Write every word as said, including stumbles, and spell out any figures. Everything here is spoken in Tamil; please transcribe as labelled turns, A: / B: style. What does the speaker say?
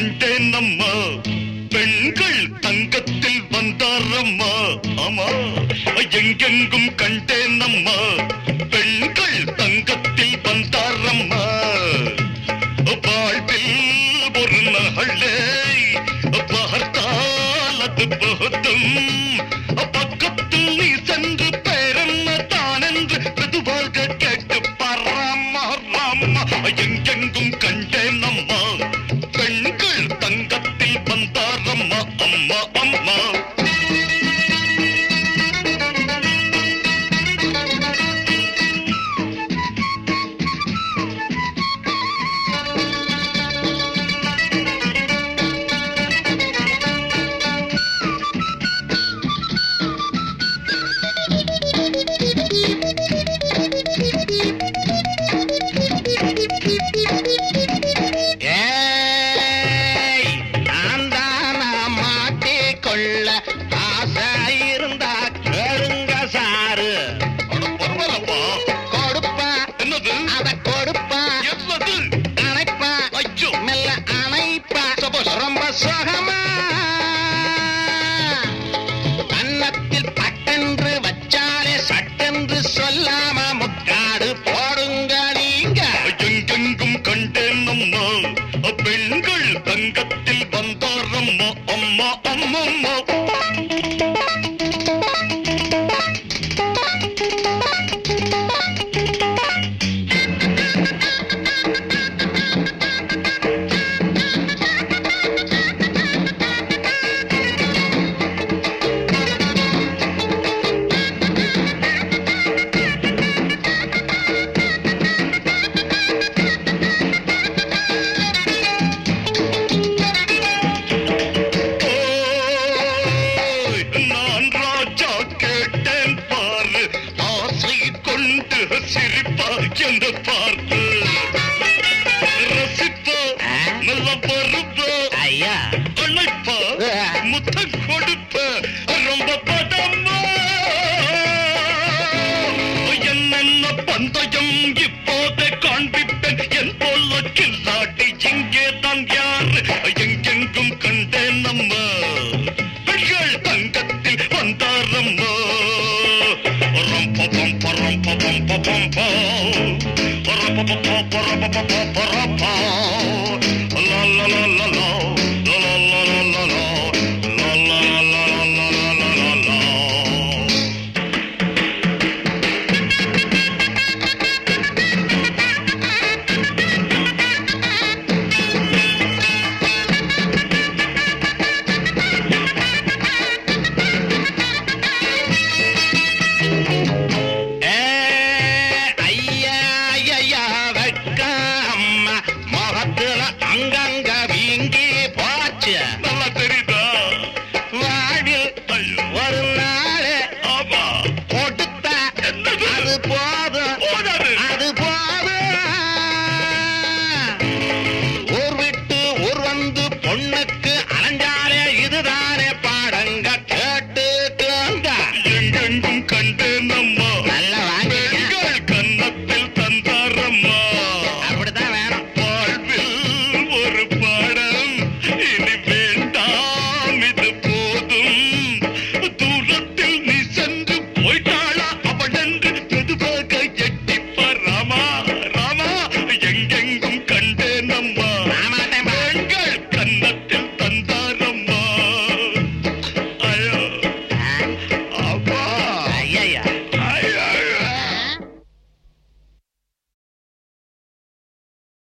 A: கண்டேனம்மா, பெண்கள் தங்கத்தில் வந்தாரம்மா. ஆமா, எங்கெங்கும் கண்டேனம்மா, பெண்கள் தங்கத்தில் வந்தாரம்மா. வாழ்வில் ஒரு நாளே பார்த்தால் அது போதும், பக்கத்தில் நீ சென்று பேரென்ன தான் என்று மெதுவாக கேட்டு பாராமா ராமா. எங்கெங்கும் கண்டேனம்மா, பெண்கள் தங்கத்தில் வந்தாரம்மா. அம்மா அம்மா பெண்கள் தங்கத்தில் வந்தாரம்மா. அம்மா அம்மம்மா சிரிப்பாய்ந்து பார்த்து ரசிப்பா, நல்ல பருப்பா, அழைப்பா, முத்தம் கொடுப்ப, ரொம்ப பதமா. என்னென்ன பந்தயம் இப்போதை காண்பிப்பேன், என் போல கில்லாடி இங்கே தான் யாரு. எங்கெங்கும் கண்டேனம்மா, பெண்கள் தங்கத்தில் வந்தாரம்மா. Rum pa pum pa rum pa pum pa pum pa. Pa pa pa pa pa pa pa pa pa pa.